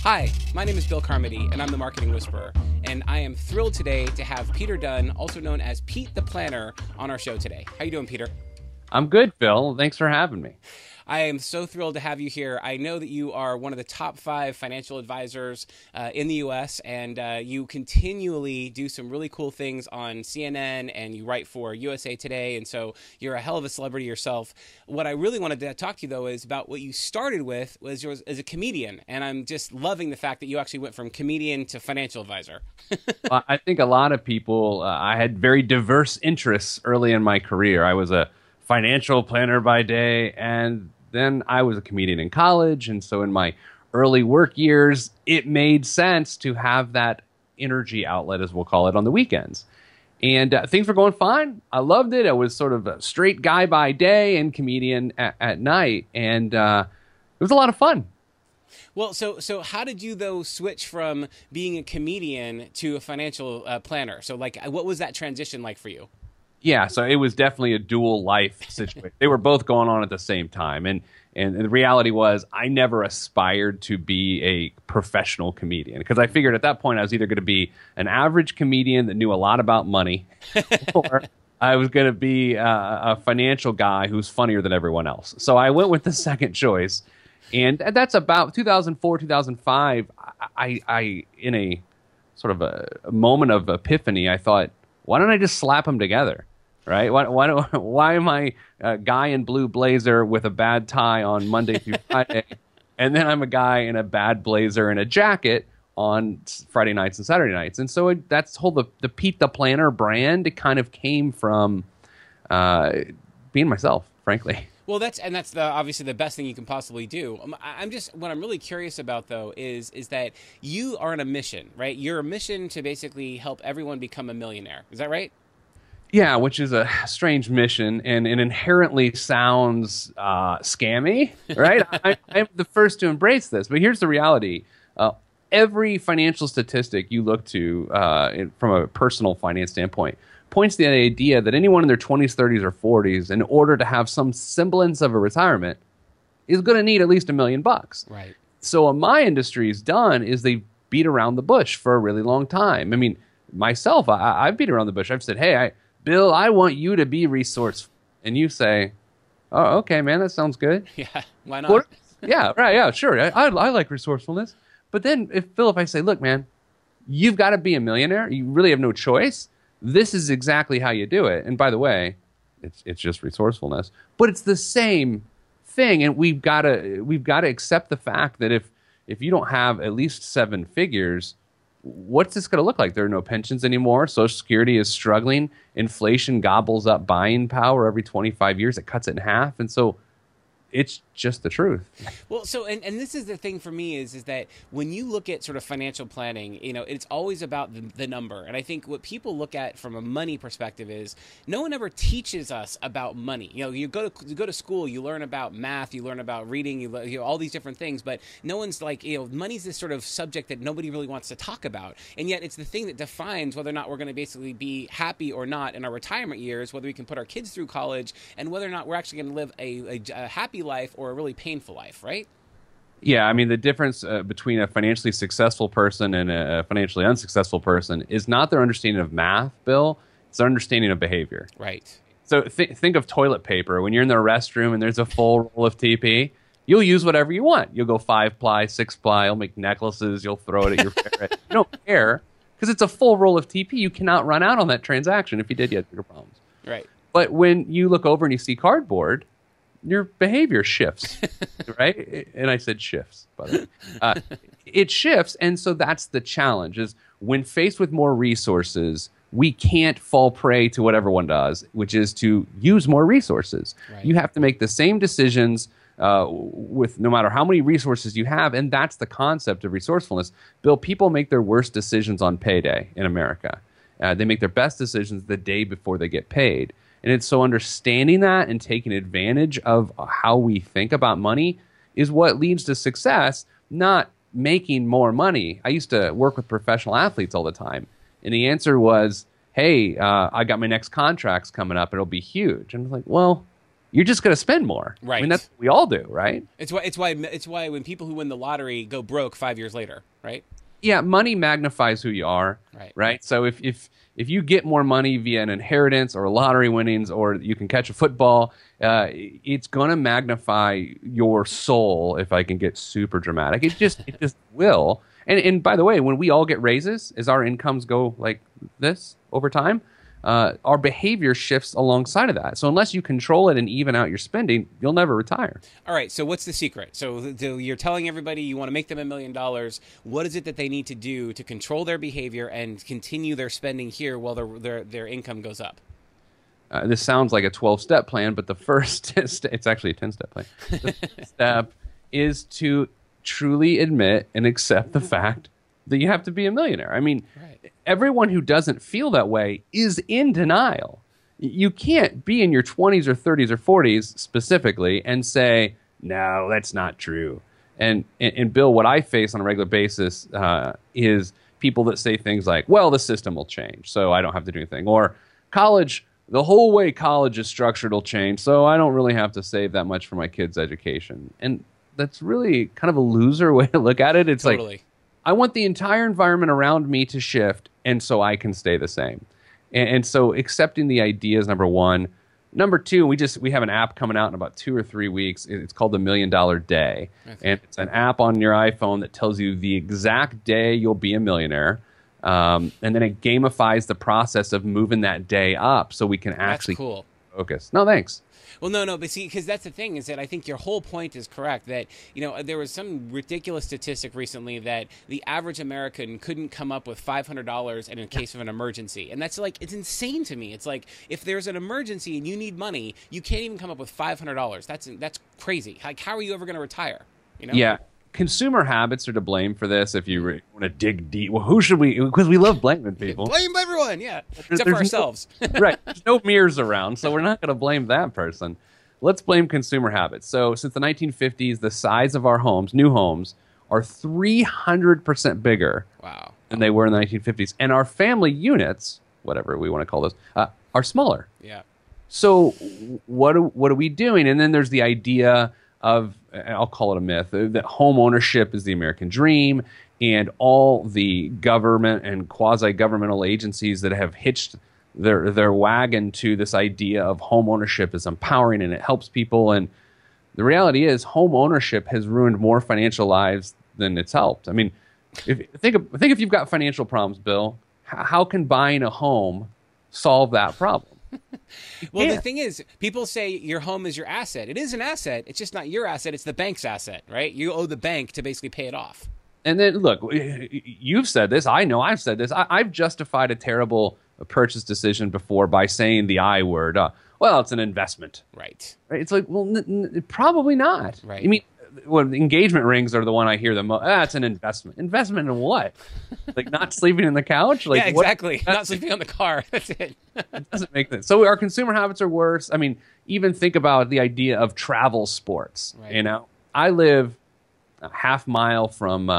Hi, my name is Bill Carmody, and I'm the Marketing Whisperer. And I am thrilled today to have Peter Dunn, also known as Pete the Planner, on our show today. How you doing, Peter? I'm good, Phil. Thanks for having me. I am so thrilled to have you here. I know that you are one of the top 5 financial advisors in the U.S., and you continually do some really cool things on CNN, and you write for USA Today, and so you're a hell of a celebrity yourself. What I really wanted to talk to you, though, is about what you started with was yours as a comedian, and I'm just loving the fact that you actually went from comedian to financial advisor. I think a lot of people, I had very diverse interests early in my career. I was a financial planner by day, and then I was a comedian in college, and so in my early work years, it made sense to have that energy outlet, as we'll call it, on the weekends. And things were going fine. I loved it. I was sort of a straight guy by day and comedian at night, and it was a lot of fun. Well, so how did you, though, switch from being a comedian to a financial planner? So, like, what was that transition like for you? Yeah, so it was definitely a dual life situation. They were both going on at the same time. And the reality was I never aspired to be a professional comedian because I figured at that point I was either going to be an average comedian that knew a lot about money or I was going to be a financial guy who's funnier than everyone else. So I went with the second choice. And that's about 2004, 2005. I in a sort of a moment of epiphany, I thought, why don't I just slap them together, right? Why am I a guy in blue blazer with a bad tie on Monday through Friday, and then I'm a guy in a bad blazer and a jacket on Friday nights and Saturday nights? And so that's the Pete the Planner brand. It kind of came from being myself, frankly. Well, that's obviously the best thing you can possibly do. What I'm really curious about, though, is that you are on a mission, right? You're a mission to basically help everyone become a millionaire. Is that right? Yeah, which is a strange mission, and it inherently sounds scammy, right? I'm the first to embrace this, but here's the reality. Every financial statistic you look to from a personal finance standpoint points to the idea that anyone in their 20s, 30s, or 40s, in order to have some semblance of a retirement, is going to need at least $1 million. Right. So what my industry's done is they beat around the bush for a really long time. I mean, myself, I've beat around the bush. I've said, hey, Bill, I want you to be resourceful. And you say, oh, okay, man, that sounds good. Yeah, why not? Yeah, right, yeah, sure. I like resourcefulness. But then, if I say, look, man, you've got to be a millionaire. You really have no choice. This is exactly how you do it. And by the way, it's just resourcefulness, but it's the same thing. And we've got to accept the fact that if you don't have at least 7 figures, what's this going to look like? There are no pensions anymore. Social Security is struggling. Inflation gobbles up buying power every 25 years. It cuts it in half. And so it's just the truth. Well, so, and this is the thing for me is that when you look at sort of financial planning, it's always about the number. And I think what people look at from a money perspective is no one ever teaches us about money. You go to school, you learn about math, you learn about reading, you all these different things, but no one's like, money's this sort of subject that nobody really wants to talk about. And yet it's the thing that defines whether or not we're going to basically be happy or not in our retirement years, whether we can put our kids through college, and whether or not we're actually going to live a happy life or a really painful life, right? Yeah, I mean, the difference between a financially successful person and a financially unsuccessful person is not their understanding of math, Bill. It's their understanding of behavior. Right. So think of toilet paper. When you're in the restroom and there's a full roll of TP, you'll use whatever you want. You'll go 5-ply, 6-ply, you'll make necklaces, you'll throw it at your ferret. You don't care because it's a full roll of TP. You cannot run out on that transaction. If you did, you had bigger problems. Right. But when you look over and you see cardboard, your behavior shifts, right? And I said shifts, by the way. It shifts, and so that's the challenge, is when faced with more resources, we can't fall prey to what everyone does, which is to use more resources. Right. You have to make the same decisions with no matter how many resources you have, and that's the concept of resourcefulness. Bill, people make their worst decisions on payday in America. They make their best decisions the day before they get paid. And it's so understanding that and taking advantage of how we think about money is what leads to success, not making more money. I used to work with professional athletes all the time. And the answer was, hey, I got my next contracts coming up. It'll be huge. And I was like, well, you're just going to spend more. Right. I mean, that's what we all do, right? It's why when people who win the lottery go broke 5 years later, right? Yeah, money magnifies who you are, right? So if you get more money via an inheritance or lottery winnings, or you can catch a football, it's going to magnify your soul. If I can get super dramatic, it just will. And by the way, when we all get raises, as our incomes go like this over time, our behavior shifts alongside of that. So unless you control it and even out your spending, you'll never retire. All right. So what's the secret? So you're telling everybody you want to make them $1 million. What is it that they need to do to control their behavior and continue their spending here while their income goes up? This sounds like a 12-step plan, but the first it's actually a 10-step plan. The first step is to truly admit and accept the fact that you have to be a millionaire. I mean, everyone who doesn't feel that way is in denial. You can't be in your 20s or 30s or 40s specifically and say, no, that's not true. And Bill, what I face on a regular basis is people that say things like, well, the system will change, so I don't have to do anything. Or college, the whole way college is structured will change, so I don't really have to save that much for my kids' education. And that's really kind of a loser way to look at it. It's totally. Like, I want the entire environment around me to shift, and so I can stay the same. And so accepting the idea is number one. Number two, we have an app coming out in about 2 or 3 weeks. It's called the $1 Million Day. Okay. And it's an app on your iPhone that tells you the exact day you'll be a millionaire. And then it gamifies the process of moving that day up so we can actually focus. No, thanks. Well, no, but see, because that's the thing is that I think your whole point is correct. That there was some ridiculous statistic recently that the average American couldn't come up with $500 in case of an emergency, and that's like, it's insane to me. It's like, if there's an emergency and you need money, you can't even come up with $500. That's crazy. Like, how are you ever going to retire? Yeah. Consumer habits are to blame for this. If you want to dig deep, well, who should we? Because we love blaming people. Blame everyone, yeah, except for ourselves. Right. There's no mirrors around, so we're not going to blame that person. Let's blame consumer habits. So since the 1950s, the size of our homes, new homes, are 300% bigger than they were in the 1950s. And our family units, whatever we want to call those, are smaller. Yeah. So what are we doing? And then there's the idea of, I'll call it a myth, that home ownership is the American dream, and all the government and quasi-governmental agencies that have hitched their wagon to this idea of home ownership is empowering and it helps people. And the reality is home ownership has ruined more financial lives than it's helped. I mean, think if you've got financial problems, Bill, how can buying a home solve that problem? Well, the thing is, people say your home is your asset. It is an asset. It's just not your asset. It's the bank's asset, right? You owe the bank to basically pay it off. And then, look, you've said this. I know I've said this. I've justified a terrible purchase decision before by saying the I word. Well, it's an investment. Right. It's like, well, probably not. Right. I mean, engagement rings are the one I hear the most. It's an investment. Investment in what? Like not sleeping in the couch? Like, yeah, exactly. Not sleeping on the car. That's it. It doesn't make sense. So our consumer habits are worse. I mean, even think about the idea of travel sports. Right. I live a half mile from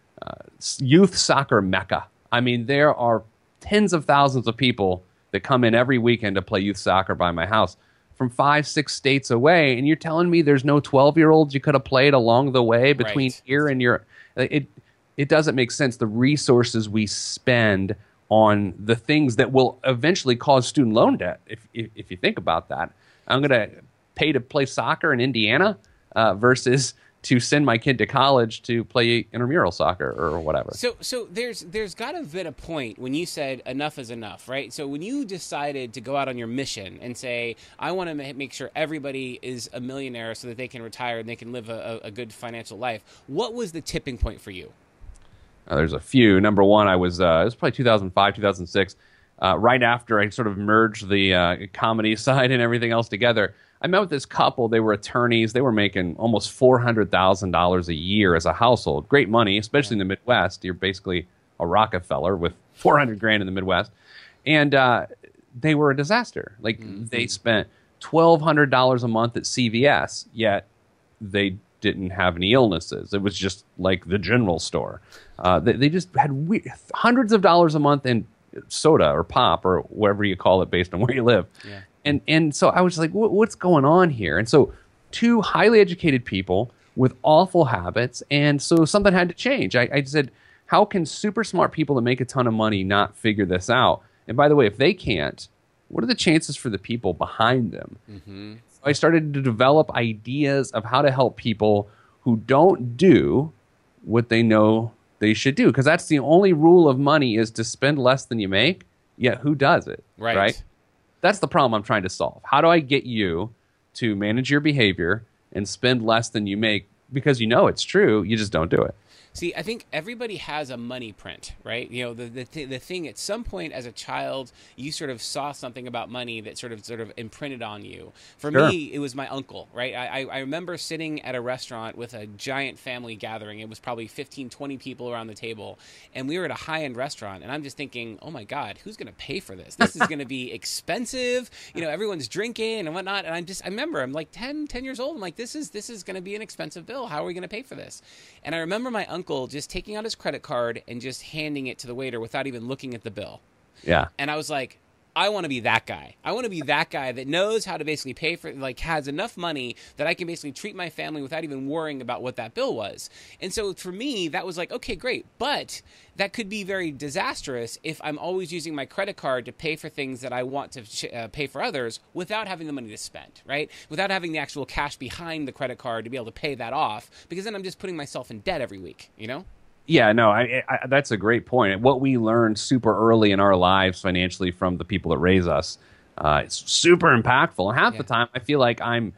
youth soccer mecca. I mean, there are tens of thousands of people that come in every weekend to play youth soccer by my house from 5-6 states away, and you're telling me there's no 12-year-olds you could have played along the way between here and your... It doesn't make sense. The resources we spend on the things that will eventually cause student loan debt, if you think about that. I'm going to pay to play soccer in Indiana versus to send my kid to college to play intramural soccer or whatever. So there's got to have been a point when you said enough is enough, right? So when you decided to go out on your mission and say, I want to make sure everybody is a millionaire so that they can retire and they can live a good financial life, what was the tipping point for you? There's a few. Number one, it was probably 2005, 2006, right after I sort of merged the comedy side and everything else together. I met with this couple. They were attorneys. They were making almost $400,000 a year as a household. Great money, especially in the Midwest. You're basically a Rockefeller with $400,000 in the Midwest. And they were a disaster. Like they spent $1,200 a month at CVS, yet they didn't have any illnesses. It was just like the general store. They just had hundreds of dollars a month in soda or pop or whatever you call it based on where you live. Yeah. And so I was like, what's going on here? And so two highly educated people with awful habits, and so something had to change. I said, how can super smart people that make a ton of money not figure this out? And by the way, if they can't, what are the chances for the people behind them? Mm-hmm. So I started to develop ideas of how to help people who don't do what they know they should do. Because that's the only rule of money, is to spend less than you make, yet who does it? Right? That's the problem I'm trying to solve. How do I get you to manage your behavior and spend less than you make? Because you know it's true, you just don't do it. See, I think everybody has a money print, right? You know, the thing at some point as a child, you sort of saw something about money that sort of imprinted on you. For me, it was my uncle, right? I remember sitting at a restaurant with a giant family gathering. It was probably 15, 20 people around the table. And we were at a high-end restaurant. And I'm just thinking, oh, my God, who's going to pay for this? This is going to be expensive. You know, everyone's drinking and whatnot. And I remember I'm like 10 years old. I'm like, this is going to be an expensive bill. How are we going to pay for this? And I remember my uncle just taking out his credit card and just handing it to the waiter without even looking at the bill. Yeah. And I was like, I want to be that guy. I want to be that guy that knows how to basically pay for, like, has enough money that I can basically treat my family without even worrying about what that bill was. And so for me, that was like, okay, great. But that could be very disastrous if I'm always using my credit card to pay for things that I want to pay for others without having the money to spend, right? Without having the actual cash behind the credit card to be able to pay that off, because then I'm just putting myself in debt every week, you know? Yeah, no, that's a great point. What we learned super early in our lives financially from the people that raise us, it's super impactful. And half the time, I feel like I'm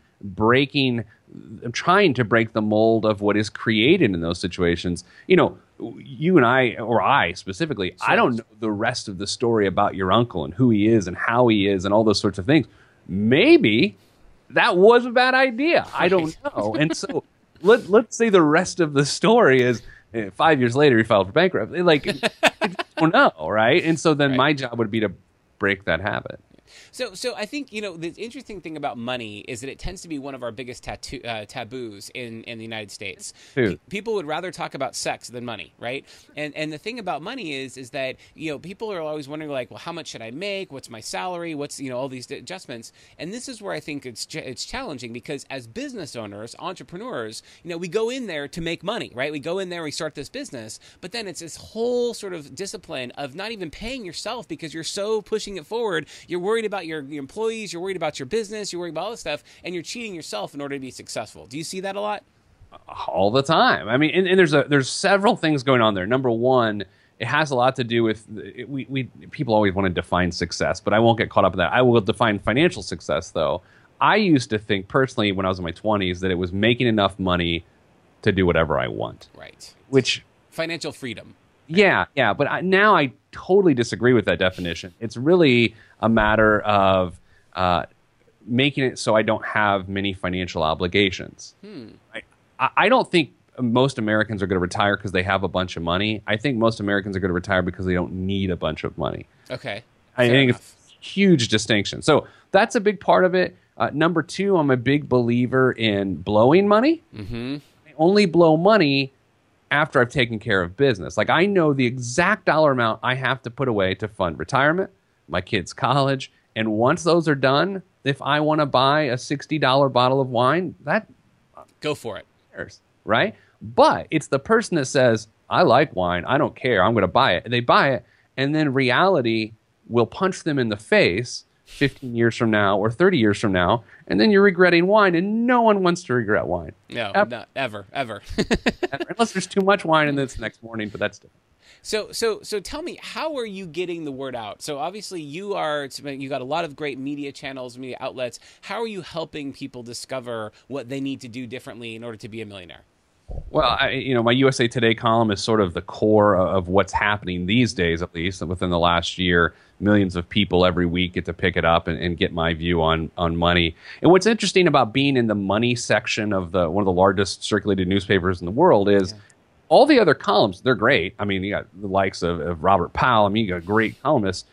trying to break the mold of what is created in those situations. You know, you and I, or I specifically, I don't know the rest of the story about your uncle and who he is and how he is and all those sorts of things. Maybe that was a bad idea. I don't know. And so let's say the rest of the story is, 5 years later, he filed for bankruptcy. Like, I don't know, right? And so then my job would be to break that habit. So I think, you know, the interesting thing about money is that it tends to be one of our biggest taboos in the United States. People would rather talk about sex than money, right? And the thing about money is that, you know, people are always wondering, like, well, how much should I make? What's my salary? What's, you know, all these adjustments. And this is where I think it's challenging, because as business owners, entrepreneurs, you know, we go in there to make money, right? We go in there, we start this business, but then it's this whole sort of discipline of not even paying yourself because you're so pushing it forward. You're worried about your employees, you're worried about your business, you're worried about all this stuff, and you're cheating yourself in order to be successful. Do you see that a lot? All the time. I mean, and there's several things going on there. Number one, it has a lot to do with people always want to define success, but I won't get caught up in that. I will define financial success, though. I used to think personally when I was in my 20s that it was making enough money to do whatever I want. Right. Which financial freedom. Yeah, but now I totally disagree with that definition. It's really a matter of making it so I don't have many financial obligations. I don't think most Americans are going to retire because they have a bunch of money. I think most Americans are going to retire because they don't need a bunch of money. Okay. I think it's a huge distinction. So that's a big part of it. Number two, I'm a big believer in blowing money. Mm-hmm. I only blow money after I've taken care of business. Like, I know the exact dollar amount I have to put away to fund retirement, my kids' college, and once those are done, if I want to buy a $60 bottle of wine, that go for it. Right? But it's the person that says, I like wine, I don't care, I'm going to buy it. And they buy it, and then reality will punch them in the face 15 years from now or 30 years from now, and then you're regretting wine, and no one wants to regret wine. No, not ever. Unless there's too much wine and then it's the next morning, but that's different. So tell me, how are you getting the word out? So obviously you got a lot of great media channels, media outlets. How are you helping people discover what they need to do differently in order to be a millionaire? Well, my USA Today column is sort of the core of what's happening these days, at least within the last year. Millions of people every week get to pick it up and get my view on money. And what's interesting about being in the money section of one of the largest circulated newspapers in the world is all the other columns, they're great. I mean, you got the likes of Robert Powell. I mean, you got great columnists.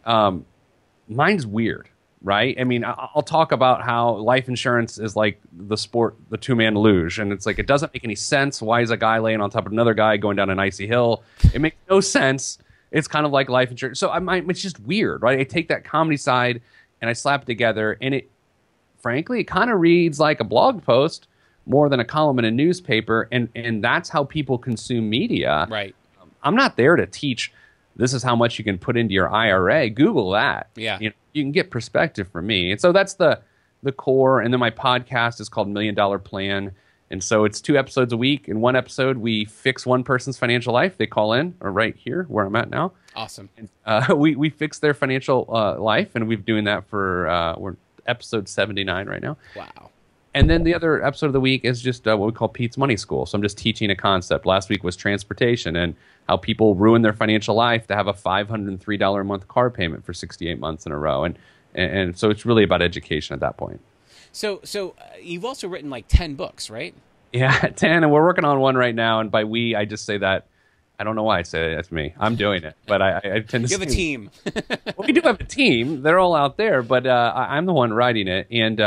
Mine's weird. Right? I mean, I'll talk about how life insurance is like the sport, the two-man luge. And it's like, it doesn't make any sense. Why is a guy laying on top of another guy going down an icy hill? It makes no sense. It's kind of like life insurance. So it's just weird, right? I take that comedy side and I slap it together, and frankly, it kind of reads like a blog post more than a column in a newspaper, and that's how people consume media. Right. I'm not there to teach this is how much you can put into your IRA. Google that. Yeah. You can get perspective from me. And so that's the core. And then my podcast is called $1 Million Plan. And so it's 2 episodes a week. In one episode, we fix one person's financial life. They call in, or right here where I'm at now. Awesome. And, we fix their financial life, and we've been doing that for we're episode 79 right now. Wow. And then the other episode of the week is just what we call Pete's Money School. So I'm just teaching a concept. Last week was transportation and how people ruin their financial life to have a $503 a month car payment for 68 months in a row. And so it's really about education at that point. So you've also written like 10 books, right? Yeah, 10. And we're working on one right now. And by we, I just say that. I don't know why I say it. That's me. I'm doing it. But I tend to You have a team. Well, we do have a team. They're all out there. But I'm the one writing it. And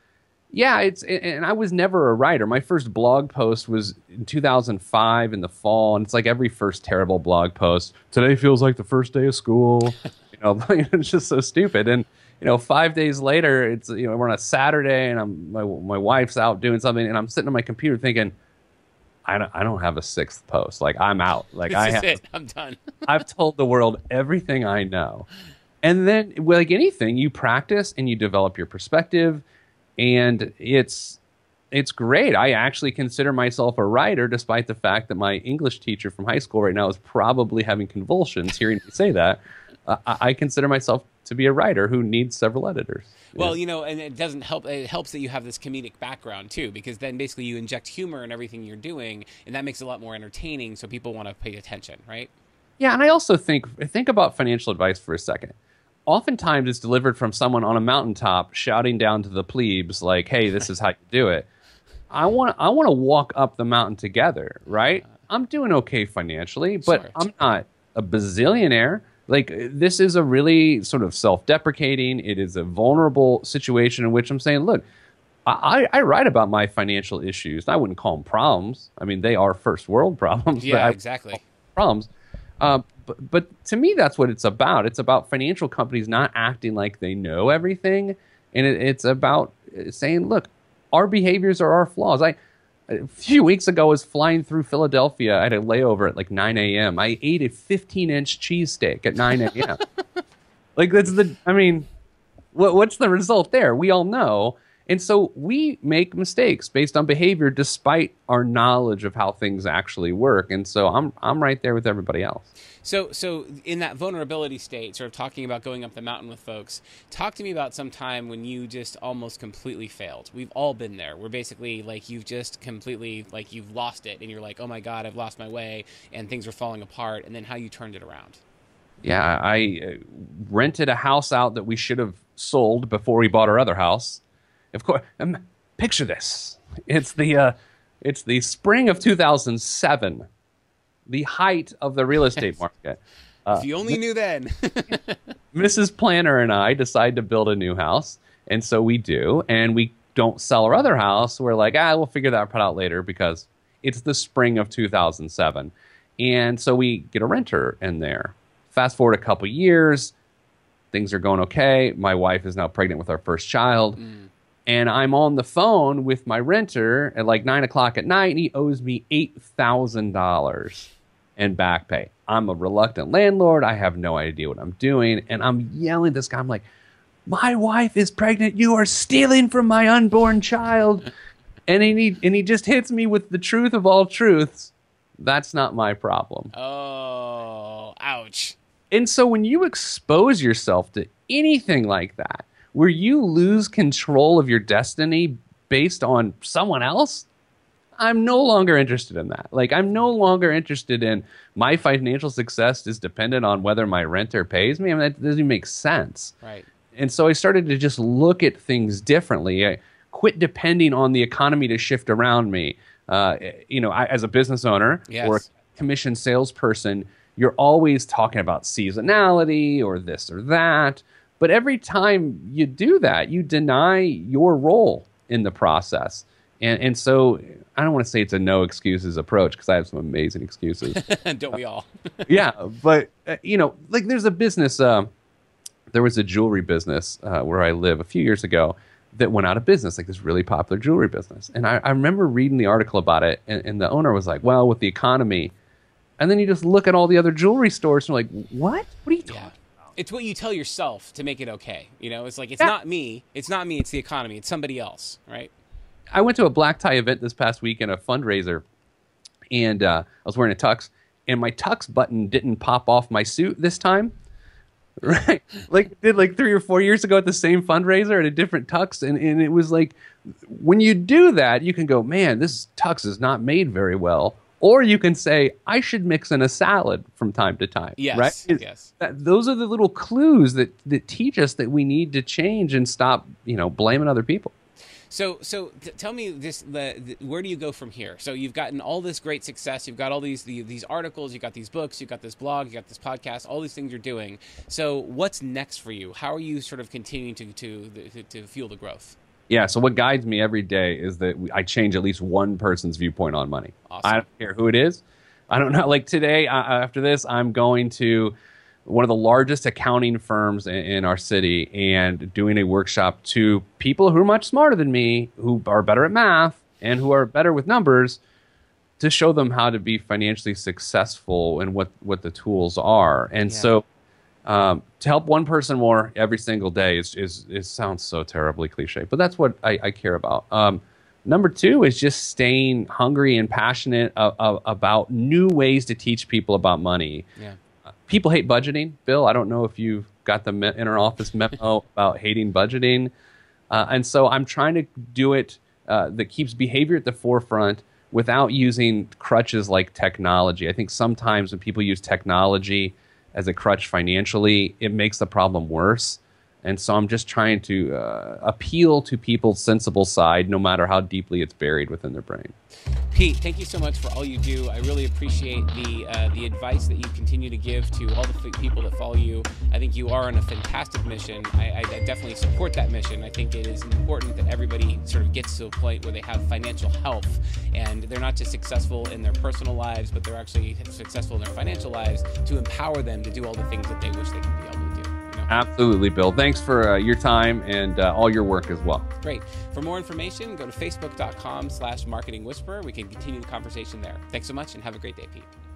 yeah, and I was never a writer. My first blog post was in 2005 in the fall. And it's like every first terrible blog post. Today feels like the first day of school. It's just so stupid. And 5 days later, it's we're on a Saturday, and my wife's out doing something, and I'm sitting on my computer thinking, I don't have a 6th post. Like, I'm out. Like, This is it. I'm done. I've told the world everything I know, and then like anything, you practice and you develop your perspective, and it's great. I actually consider myself a writer, despite the fact that my English teacher from high school right now is probably having convulsions hearing me say that. I consider myself to be a writer who needs several editors. Well, and it doesn't help. It helps that you have this comedic background too, because then basically you inject humor in everything you're doing, and that makes it a lot more entertaining, so people want to pay attention, right? Yeah, and I also think about financial advice for a second. Oftentimes it's delivered from someone on a mountaintop shouting down to the plebes like, "Hey, this is how you do it." I want to walk up the mountain together, right? I'm doing okay financially, but Smart. I'm not a bazillionaire. Like, this is a really sort of self-deprecating, it is a vulnerable situation in which I'm saying, look, I write about my financial issues. I wouldn't call them problems. I mean, they are first world problems. Yeah, exactly. Problems. But to me, that's what it's about. It's about financial companies not acting like they know everything. And it's about saying, look, our behaviors are our flaws. A few weeks ago, I was flying through Philadelphia. I had a layover at like 9 a.m. I ate a 15-inch cheesesteak at 9 a.m. Like, what's the result there? We all know. And so we make mistakes based on behavior despite our knowledge of how things actually work. And so I'm right there with everybody else. So in that vulnerability state, sort of talking about going up the mountain with folks, talk to me about some time when you just almost completely failed. We've all been there. We're basically like, you've just completely, like, you've lost it, and you're like, oh my God, I've lost my way, and things are falling apart, and then how you turned it around. Yeah, I rented a house out that we should have sold before we bought our other house. Of course, picture this. It's the spring of 2007. The height of the real estate market. If you only knew then. Mrs. Planner and I decide to build a new house, and so we do, and we don't sell our other house. We're like, we'll figure that part out later because it's the spring of 2007. And so we get a renter in there. Fast forward a couple years, things are going okay. My wife is now pregnant with our first child. And I'm on the phone with my renter at like 9 o'clock at night, and he owes me $8,000 in back pay. I'm a reluctant landlord. I have no idea what I'm doing. And I'm yelling at this guy. I'm like, my wife is pregnant. You are stealing from my unborn child. And he just hits me with the truth of all truths. That's not my problem. Oh, ouch. And so when you expose yourself to anything like that, where you lose control of your destiny based on someone else, I'm no longer interested in that. Like, I'm no longer interested in my financial success is dependent on whether my renter pays me. I mean, that doesn't even make sense. Right. And so I started to just look at things differently. I quit depending on the economy to shift around me. As a business owner or a commission salesperson, you're always talking about seasonality or this or that. But every time you do that, you deny your role in the process. And so I don't want to say it's a no excuses approach because I have some amazing excuses. Don't we all? Yeah. But, like there's a business there was a jewelry business where I live a few years ago that went out of business, like this really popular jewelry business. And I remember reading the article about it, and the owner was like, well, with the economy. And then you just look at all the other jewelry stores and you're like, what? What are you talking about? It's what you tell yourself to make it okay. You know, it's like, it's not me. It's not me. It's the economy. It's somebody else, right? I went to a black tie event this past weekend, a fundraiser, and I was wearing a tux, and my tux button didn't pop off my suit this time. Right, like did like 3 or 4 years ago at the same fundraiser at a different tux, and it was like, when you do that, you can go, man, this tux is not made very well, or you can say, I should mix in a salad from time to time. Yes, right? Yes. Those are the little clues that teach us that we need to change and stop, blaming other people. So tell me this: where do you go from here? So you've gotten all this great success. You've got all these articles. You've got these books. You've got this blog. You got this podcast. All these things you're doing. So what's next for you? How are you sort of continuing to fuel the growth? Yeah. So what guides me every day is that I change at least one person's viewpoint on money. Awesome. I don't care who it is. I don't know. Like today, after this, I'm going to one of the largest accounting firms in our city and doing a workshop to people who are much smarter than me, who are better at math and who are better with numbers, to show them how to be financially successful and what the tools are. And so to help one person more every single day is sounds so terribly cliche, but that's what I care about. Number two is just staying hungry and passionate about new ways to teach people about money. Yeah. People hate budgeting. Bill, I don't know if you've got the inner office memo about hating budgeting. And so I'm trying to do it that keeps behavior at the forefront without using crutches like technology. I think sometimes when people use technology as a crutch financially, it makes the problem worse. And so I'm just trying to appeal to people's sensible side, no matter how deeply it's buried within their brain. Pete, thank you so much for all you do. I really appreciate the advice that you continue to give to all the people that follow you. I think you are on a fantastic mission. I definitely support that mission. I think it is important that everybody sort of gets to a point where they have financial health, and they're not just successful in their personal lives, but they're actually successful in their financial lives, to empower them to do all the things that they wish they could be able to do. Absolutely, Bill. Thanks for your time and all your work as well. Great. For more information, go to facebook.com/marketingwhisperer. We can continue the conversation there. Thanks so much and have a great day, Pete.